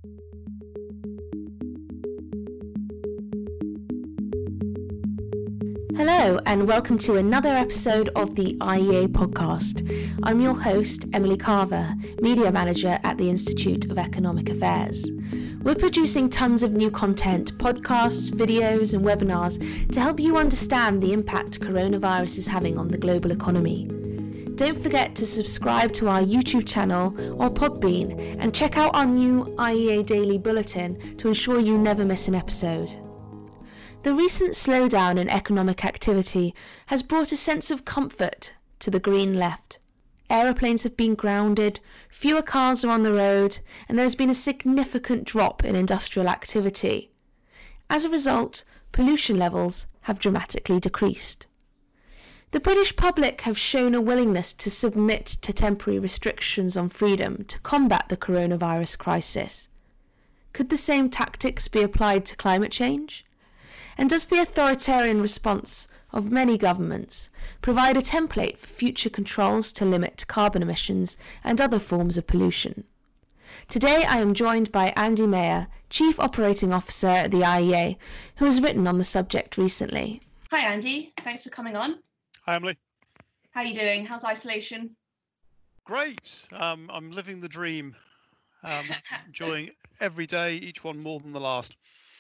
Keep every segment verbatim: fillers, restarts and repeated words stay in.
Hello and welcome to another episode of the I E A podcast. I'm your host, Emily Carver, Media Manager at the Institute of Economic Affairs. We're producing tons of new content, podcasts, videos and webinars to help you understand the impact coronavirus is having on the global economy. Don't forget to subscribe to our YouTube channel or Podbean and check out our new I E A Daily Bulletin to ensure you never miss an episode. The recent slowdown in economic activity has brought a sense of comfort to the green left. Aeroplanes have been grounded, fewer cars are on the road, and there has been a significant drop in industrial activity. As a result, pollution levels have dramatically decreased. The British public have shown a willingness to submit to temporary restrictions on freedom to combat the coronavirus crisis. Could the same tactics be applied to climate change? And does the authoritarian response of many governments provide a template for future controls to limit carbon emissions and other forms of pollution? Today I am joined by Andy Mayer, Chief Operating Officer at the I E A, who has written on the subject recently. Hi Andy, thanks for coming on. Hi Emily. How are you doing? How's isolation? Great. Um, I'm living the dream, um, enjoying every day, each one more than the last.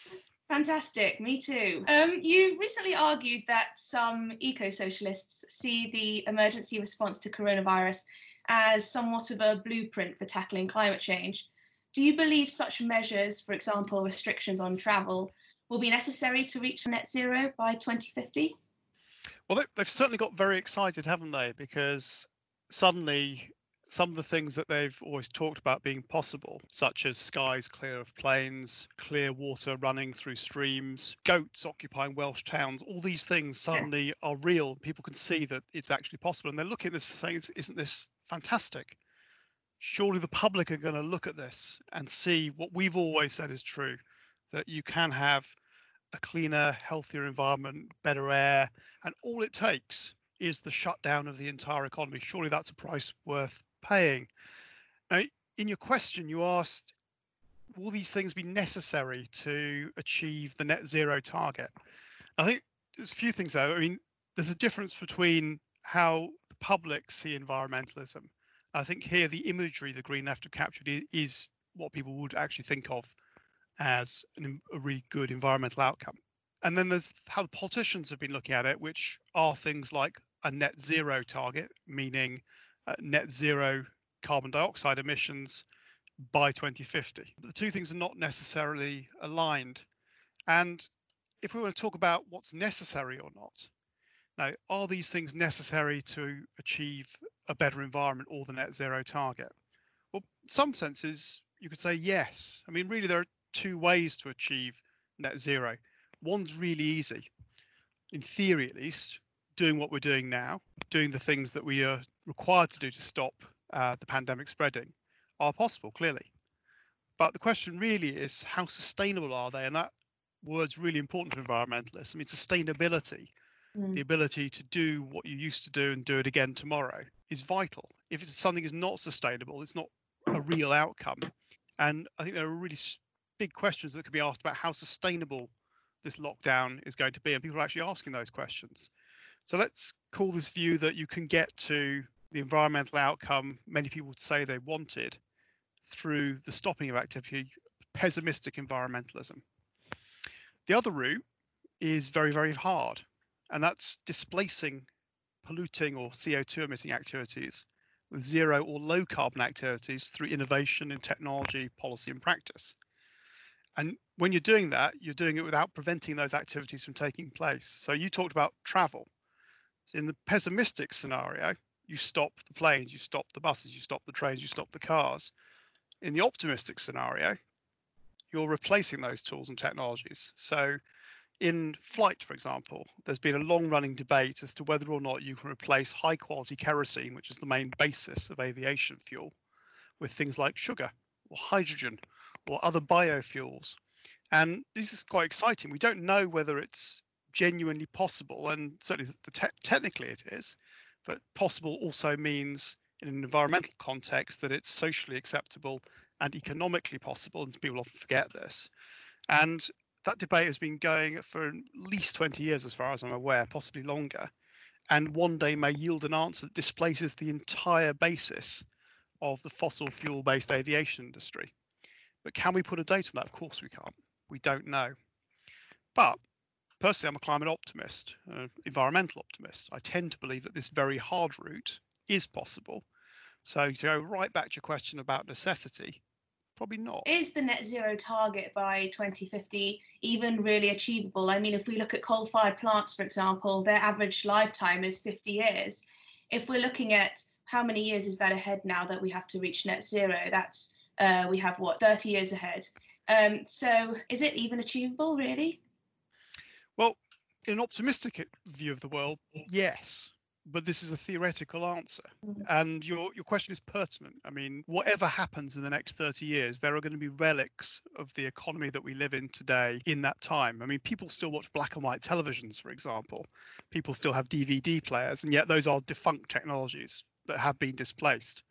Fantastic, me too. Um, you recently argued that some eco-socialists see the emergency response to coronavirus as somewhat of a blueprint for tackling climate change. Do you believe such measures, for example, restrictions on travel, will be necessary to reach net zero by twenty fifty? Well, they've certainly got very excited, haven't they? Because suddenly some of the things that they've always talked about being possible, such as skies clear of planes, clear water running through streams, goats occupying Welsh towns, all these things suddenly are real. People can see that it's actually possible. And they're looking at this saying, isn't this fantastic? Surely the public are going to look at this and see what we've always said is true, that you can have a cleaner, healthier environment, better air, and all it takes is the shutdown of the entire economy. Surely that's a price worth paying. Now, in your question, you asked, will these things be necessary to achieve the net zero target? I think there's a few things there. I mean, there's a difference between how the public see environmentalism. I think here the imagery the Green Left have captured is what people would actually think of as an, a really good environmental outcome. And then there's how the politicians have been looking at it, which are things like a net zero target, meaning uh, net zero carbon dioxide emissions by twenty fifty. The two things are not necessarily aligned. And if we want to talk about what's necessary or not, now, are these things necessary to achieve a better environment or the net zero target? Well, in some senses, you could say yes. I mean, really, there are two ways to achieve net zero. One's really easy, in theory at least, doing what we're doing now, doing the things that we are required to do to stop uh, the pandemic spreading are possible, clearly. But the question really is, how sustainable are they? And that word's really important to environmentalists. I mean, sustainability, mm. the ability to do what you used to do and do it again tomorrow is vital. If it's something is not sustainable, it's not a real outcome. And I think there are really big questions that could be asked about how sustainable this lockdown is going to be. And people are actually asking those questions. So let's call this view that you can get to the environmental outcome many people would say they wanted through the stopping of activity, pessimistic environmentalism. The other route is very, very hard, and that's displacing polluting or C O two emitting activities with zero or low carbon activities through innovation in technology, policy and practice. And when you're doing that, you're doing it without preventing those activities from taking place. So you talked about travel. So in the pessimistic scenario, you stop the planes, you stop the buses, you stop the trains, you stop the cars. In the optimistic scenario, you're replacing those tools and technologies. So in flight, for example, there's been a long-running debate as to whether or not you can replace high-quality kerosene, which is the main basis of aviation fuel, with things like sugar or hydrogen or other biofuels. And this is quite exciting. We don't know whether it's genuinely possible, and certainly the te- technically it is, but possible also means in an environmental context that it's socially acceptable and economically possible, and people often forget this. And that debate has been going for at least twenty years, as far as I'm aware, possibly longer, and one day may yield an answer that displaces the entire basis of the fossil fuel-based aviation industry. But can we put a date on that? Of course we can't. We don't know. But personally, I'm a climate optimist, an environmental optimist. I tend to believe that this very hard route is possible. So to go right back to your question about necessity, probably not. Is the net zero target by twenty fifty even really achievable? I mean, if we look at coal-fired plants, for example, their average lifetime is fifty years. If we're looking at how many years is that ahead now that we have to reach net zero, that's uh, we have, what, thirty years ahead. Um, so is it even achievable, really? Well, in an optimistic view of the world, yes. But this is a theoretical answer. And your, your question is pertinent. I mean, whatever happens in the next thirty years, there are going to be relics of the economy that we live in today in that time. I mean, people still watch black and white televisions, for example. People still have D V D players, and yet those are defunct technologies that have been displaced.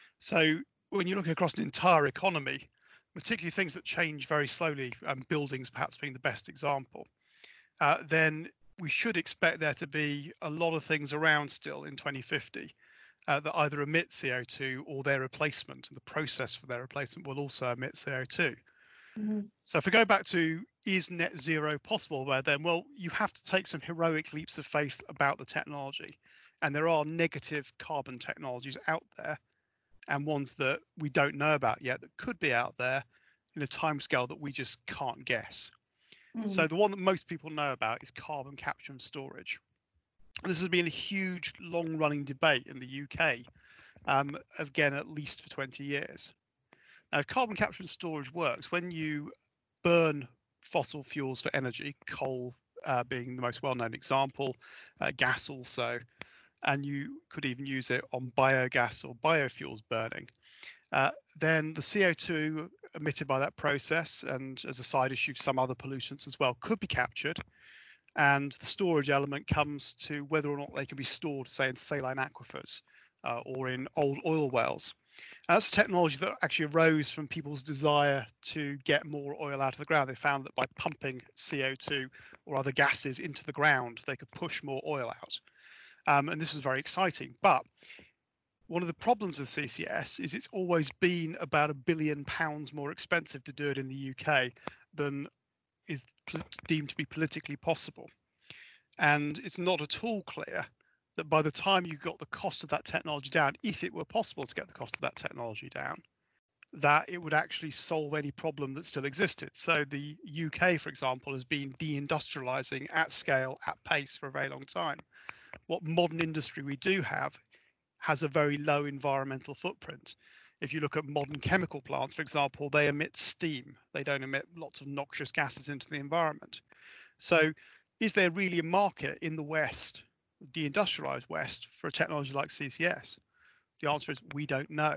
So when you look across an entire economy, particularly things that change very slowly, um, buildings perhaps being the best example, uh, then we should expect there to be a lot of things around still in twenty fifty uh, that either emit C O two or their replacement, and the process for their replacement will also emit C O two. Mm-hmm. So if we go back to, is net zero possible, where then, well, you have to take some heroic leaps of faith about the technology. And there are negative carbon technologies out there, and ones that we don't know about yet that could be out there in a timescale that we just can't guess. So the one that most people know about is carbon capture and storage. This has been a huge, long-running debate in the U K, um, again, at least for twenty years. Now, carbon capture and storage works when you burn fossil fuels for energy, coal uh, being the most well-known example, uh, gas also, and you could even use it on biogas or biofuels burning. Uh, then the C O two emitted by that process, and as a side issue, some other pollutants as well, could be captured. And the storage element comes to whether or not they can be stored, say, in saline aquifers uh, or in old oil wells. And that's a technology that actually arose from people's desire to get more oil out of the ground. They found that by pumping C O two or other gases into the ground, they could push more oil out. Um, and this was very exciting. But one of the problems with C C S is it's always been about a billion pounds more expensive to do it in the U K than is deemed to be politically possible. And it's not at all clear that by the time you got the cost of that technology down, if it were possible to get the cost of that technology down, that it would actually solve any problem that still existed. So the U K, for example, has been deindustrializing at scale, at pace for a very long time. What modern industry we do have has a very low environmental footprint. If you look at modern chemical plants, for example, they emit steam. They don't emit lots of noxious gases into the environment. So is there really a market in the West, the deindustrialized West, for a technology like C C S? The answer is we don't know.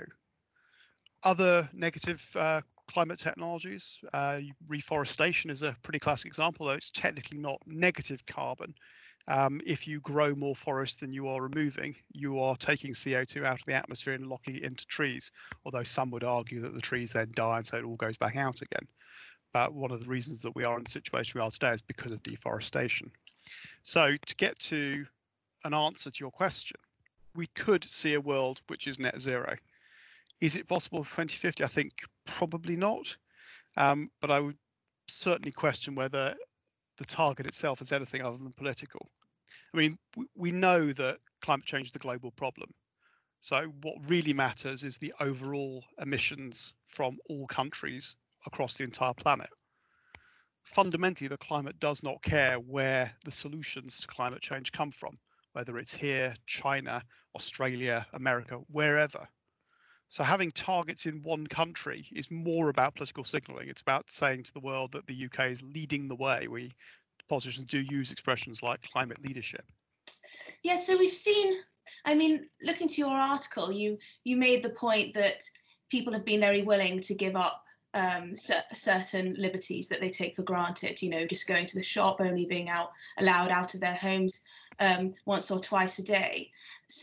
Other negative uh, climate technologies, uh, reforestation is a pretty classic example, though it's technically not negative carbon. Um, if you grow more forest than you are removing, you are taking C O two out of the atmosphere and locking it into trees, although some would argue that the trees then die and so it all goes back out again. But one of the reasons that we are in the situation we are today is because of deforestation. So to get to an answer to your question, we could see a world which is net zero. Is it possible for twenty fifty? I think probably not, um, but I would certainly question whether the target itself is anything other than political. I mean, we know that climate change is the global problem. So what really matters is the overall emissions from all countries across the entire planet. Fundamentally, the climate does not care where the solutions to climate change come from, whether it's here, China, Australia, America, wherever. So having targets in one country is more about political signalling. It's about saying to the world that the U K is leading the way. We politicians do use expressions like climate leadership. Yeah, so we've seen, I mean, looking to your article, you you made the point that people have been very willing to give up um, cer- certain liberties that they take for granted, you know, just going to the shop, only being out allowed out of their homes um, once or twice a day. So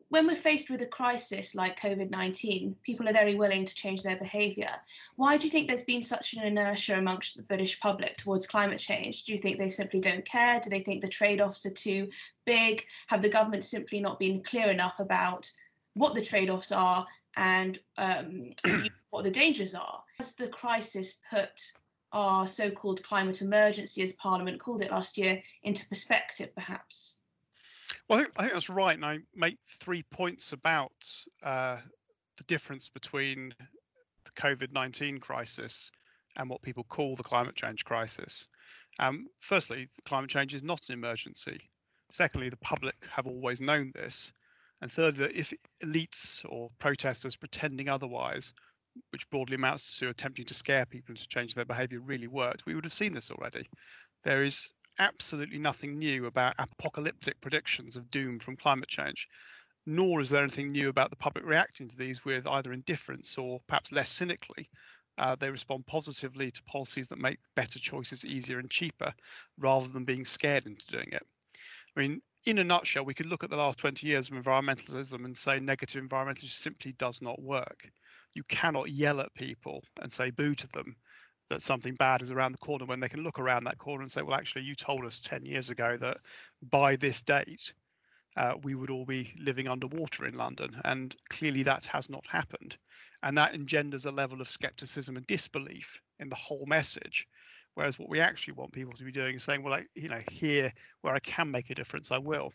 when we're faced with a crisis like COVID nineteen, people are very willing to change their behaviour. Why do you think there's been such an inertia amongst the British public towards climate change? Do you think they simply don't care? Do they think the trade-offs are too big? Have the government simply not been clear enough about what the trade-offs are and um, what the dangers are? Has the crisis put our so-called climate emergency, as Parliament called it last year, into perspective, perhaps? Well, I think, I think that's right. And I make three points about uh, the difference between the COVID nineteen crisis and what people call the climate change crisis. Um, firstly, climate change is not an emergency. Secondly, the public have always known this. And thirdly, that if elites or protesters pretending otherwise, which broadly amounts to attempting to scare people into change their behaviour, really worked, we would have seen this already. There is absolutely nothing new about apocalyptic predictions of doom from climate change, nor is there anything new about the public reacting to these with either indifference or perhaps less cynically. Uh, they respond positively to policies that make better choices easier and cheaper, rather than being scared into doing it. I mean, in a nutshell, we could look at the last twenty years of environmentalism and say negative environmentalism simply does not work. You cannot yell at people and say boo to them that something bad is around the corner when they can look around that corner and say, well, actually, you told us ten years ago that by this date, uh, we would all be living underwater in London. And clearly that has not happened. And that engenders a level of skepticism and disbelief in the whole message. Whereas what we actually want people to be doing is saying, well, I, you know, here where I can make a difference, I will.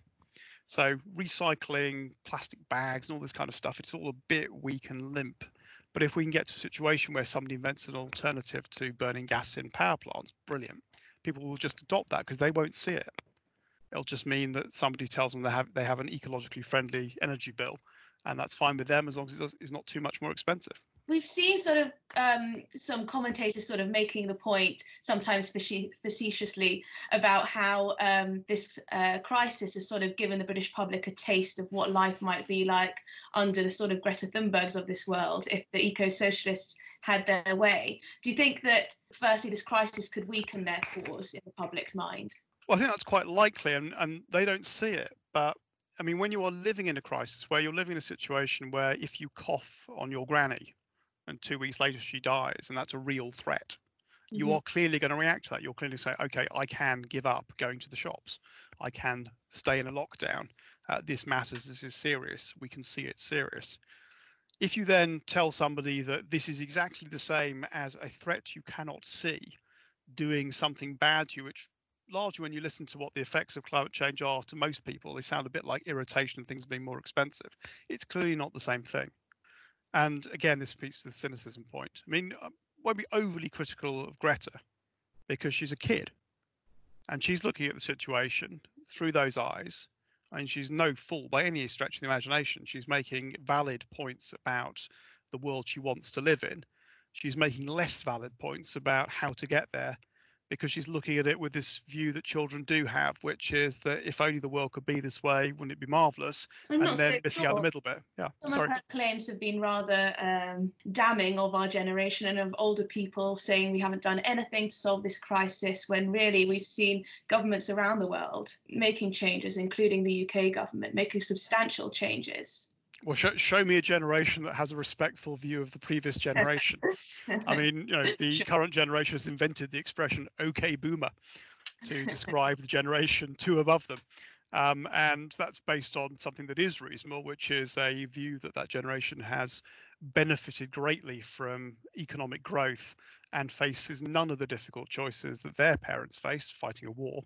So recycling, plastic bags and all this kind of stuff, it's all a bit weak and limp. But if we can get to a situation where somebody invents an alternative to burning gas in power plants, brilliant. People will just adopt that because they won't see it. It'll just mean that somebody tells them they have they have an ecologically friendly energy bill, and that's fine with them as long as it does, it's not too much more expensive. We've seen sort of um, some commentators sort of making the point, sometimes facetiously, about how um, this uh, crisis has sort of given the British public a taste of what life might be like under the sort of Greta Thunbergs of this world if the eco-socialists had their way. Do you think that, firstly, this crisis could weaken their cause in the public's mind? Well, I think that's quite likely, and, and they don't see it. But I mean, when you are living in a crisis where you're living in a situation where if you cough on your granny, and two weeks later she dies, and that's a real threat, mm-hmm. you are clearly going to react to that. You'll clearly say, okay, I can give up going to the shops. I can stay in a lockdown. Uh, this matters. This is serious. We can see it's serious. If you then tell somebody that this is exactly the same as a threat you cannot see doing something bad to you, which largely when you listen to what the effects of climate change are to most people, they sound a bit like irritation and things being more expensive. It's clearly not the same thing. And again, this speaks to the cynicism point. I mean, I won't be overly critical of Greta because she's a kid and she's looking at the situation through those eyes. I mean, she's no fool by any stretch of the imagination. She's making valid points about the world she wants to live in. She's making less valid points about how to get there because she's looking at it with this view that children do have, which is that if only the world could be this way, wouldn't it be marvellous? I'm and then so missing sure. out the middle bit. Yeah, Some sorry. of her claims have been rather um, damning of our generation and of older people, saying we haven't done anything to solve this crisis, when really we've seen governments around the world making changes, including the U K government, making substantial changes. Well, show, show me a generation that has a respectful view of the previous generation. I mean, you know, the sure. current generation has invented the expression "okay, boomer" to describe the generation two above them. Um, and that's based on something that is reasonable, which is a view that that generation has benefited greatly from economic growth and faces none of the difficult choices that their parents faced, fighting a war,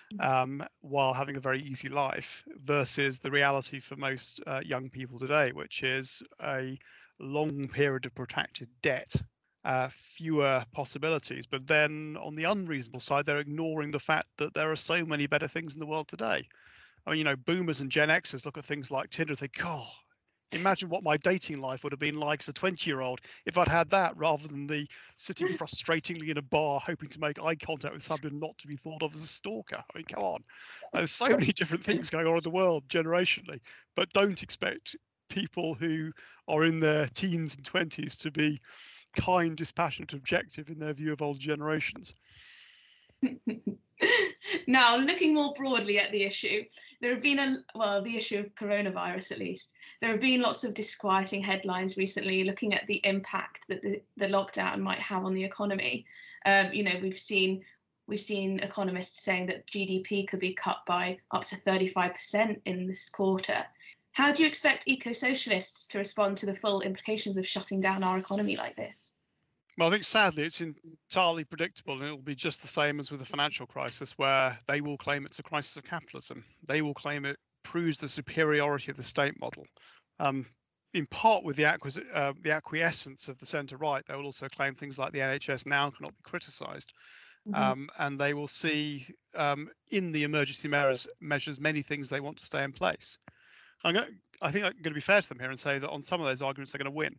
um, while having a very easy life, versus the reality for most uh, young people today, which is a long period of protracted debt, uh, fewer possibilities. But then on the unreasonable side, they're ignoring the fact that there are so many better things in the world today. I mean, you know, boomers and Gen Xers look at things like Tinder and think, oh, imagine what my dating life would have been like as a twenty-year-old if I'd had that, rather than the sitting frustratingly in a bar hoping to make eye contact with somebody and not to be thought of as a stalker. I mean, come on. There's so many different things going on in the world generationally, but don't expect people who are in their teens and twenties to be kind, dispassionate, objective in their view of older generations. Now, looking more broadly at the issue, there have been, a well, the issue of coronavirus at least, there have been lots of disquieting headlines recently looking at the impact that the, the lockdown might have on the economy. Um, you know, we've seen we've seen economists saying that G D P could be cut by up to thirty-five percent in this quarter. How do you expect eco-socialists to respond to the full implications of shutting down our economy like this? Well, I think sadly it's entirely predictable, and it will be just the same as with the financial crisis, where they will claim it's a crisis of capitalism. They will claim it proves the superiority of the state model. Um, in part with the, acquis- uh, the acquiescence of the centre-right, they will also claim things like the N H S now cannot be criticised. Mm-hmm. Um, and they will see um, in the emergency measures, measures many things they want to stay in place. I'm gonna, I think I'm going to be fair to them here and say that on some of those arguments they're going to win.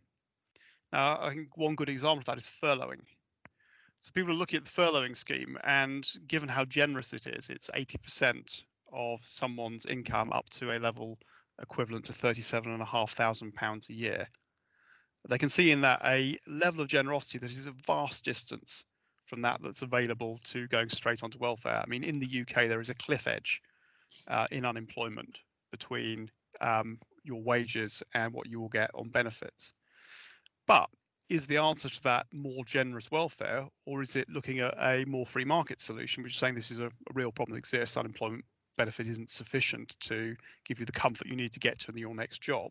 Now, I think one good example of that is furloughing. So people are looking at the furloughing scheme, and given how generous it is, it's eighty percent of someone's income up to a level equivalent to thirty-seven thousand five hundred pounds a year. They can see in that a level of generosity that is a vast distance from that that's available to going straight onto welfare. I mean, in the U K, there is a cliff edge uh, in unemployment between um, your wages and what you will get on benefits. But is the answer to that more generous welfare, or is it looking at a more free market solution, which is saying this is a, a real problem that exists, unemployment benefit isn't sufficient to give you the comfort you need to get to your next job?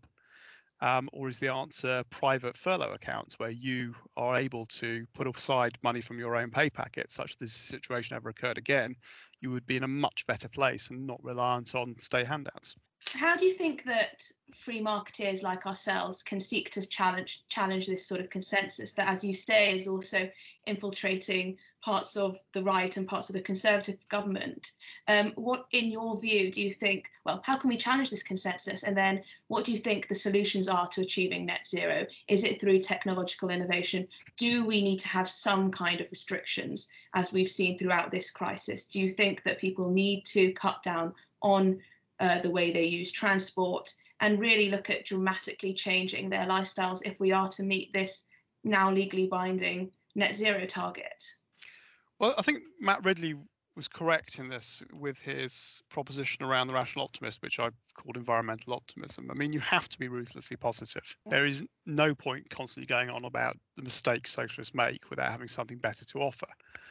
Um, or is the answer private furlough accounts, where you are able to put aside money from your own pay packet, such that this situation ever occurred again, you would be in a much better place and not reliant on state handouts? How do you think that free marketeers like ourselves can seek to challenge challenge this sort of consensus that, as you say, is also infiltrating parts of the right and parts of the Conservative government? Um, what, in your view, do you think, well, how can we challenge this consensus? And then what do you think the solutions are to achieving net zero? Is it through technological innovation? Do we need to have some kind of restrictions, as we've seen throughout this crisis? Do you think that people need to cut down on Uh, the way they use transport and really look at dramatically changing their lifestyles if we are to meet this now legally binding net zero target? Well, I think Matt Ridley was correct in this with his proposition around the rational optimist, which I called environmental optimism. I mean, you have to be ruthlessly positive. There is no point constantly going on about the mistakes socialists make without having something better to offer.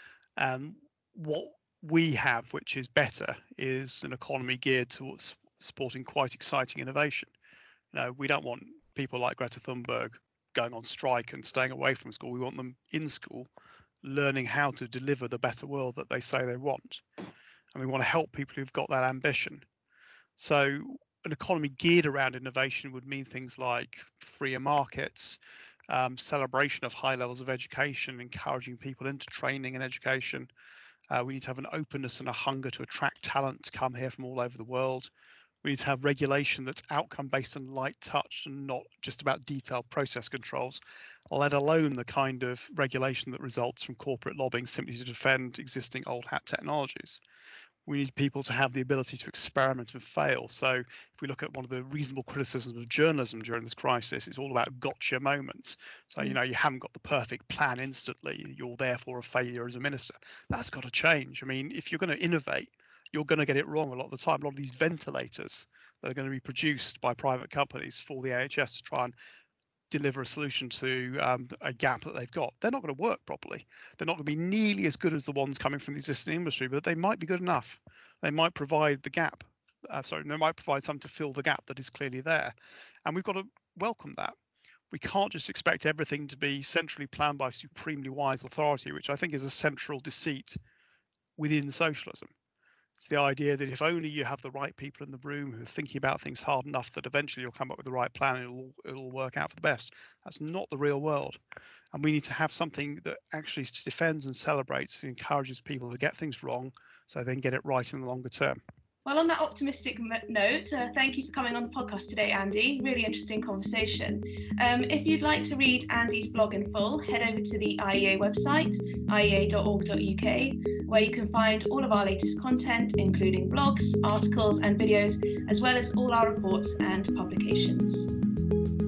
And what we have, which is better, is an economy geared towards supporting quite exciting innovation. You know, we don't want people like Greta Thunberg going on strike and staying away from school. We want them in school, learning how to deliver the better world that they say they want. And we want to help people who've got that ambition. So an economy geared around innovation would mean things like freer markets, um, celebration of high levels of education, encouraging people into training and education. Uh, we need to have an openness and a hunger to attract talent to come here from all over the world. We need to have regulation that's outcome based and light touch and not just about detailed process controls, let alone the kind of regulation that results from corporate lobbying simply to defend existing old hat technologies. We need people to have the ability to experiment and fail. So if we look at one of the reasonable criticisms of journalism during this crisis, it's all about gotcha moments. So, you know, you haven't got the perfect plan instantly. You're therefore a failure as a minister. That's got to change. I mean, if you're going to innovate, you're going to get it wrong a lot of the time. A lot of these ventilators that are going to be produced by private companies for the N H S to try and deliver a solution to um, a gap that they've got, they're not going to work properly. They're not going to be nearly as good as the ones coming from the existing industry, but they might be good enough. They might provide the gap. Uh, sorry, they might provide something to fill the gap that is clearly there. And we've got to welcome that. We can't just expect everything to be centrally planned by supremely wise authority, which I think is a central deceit within socialism. It's the idea that if only you have the right people in the room who are thinking about things hard enough, that eventually you'll come up with the right plan and it'll, it'll work out for the best. That's not the real world. And we need to have something that actually defends and celebrates and encourages people to get things wrong so they can get it right in the longer term. Well, on that optimistic note, uh, thank you for coming on the podcast today, Andy. Really interesting conversation. Um, if you'd like to read Andy's blog in full, head over to the I E A website, I E A dot org dot U K, where you can find all of our latest content, including blogs, articles and videos, as well as all our reports and publications.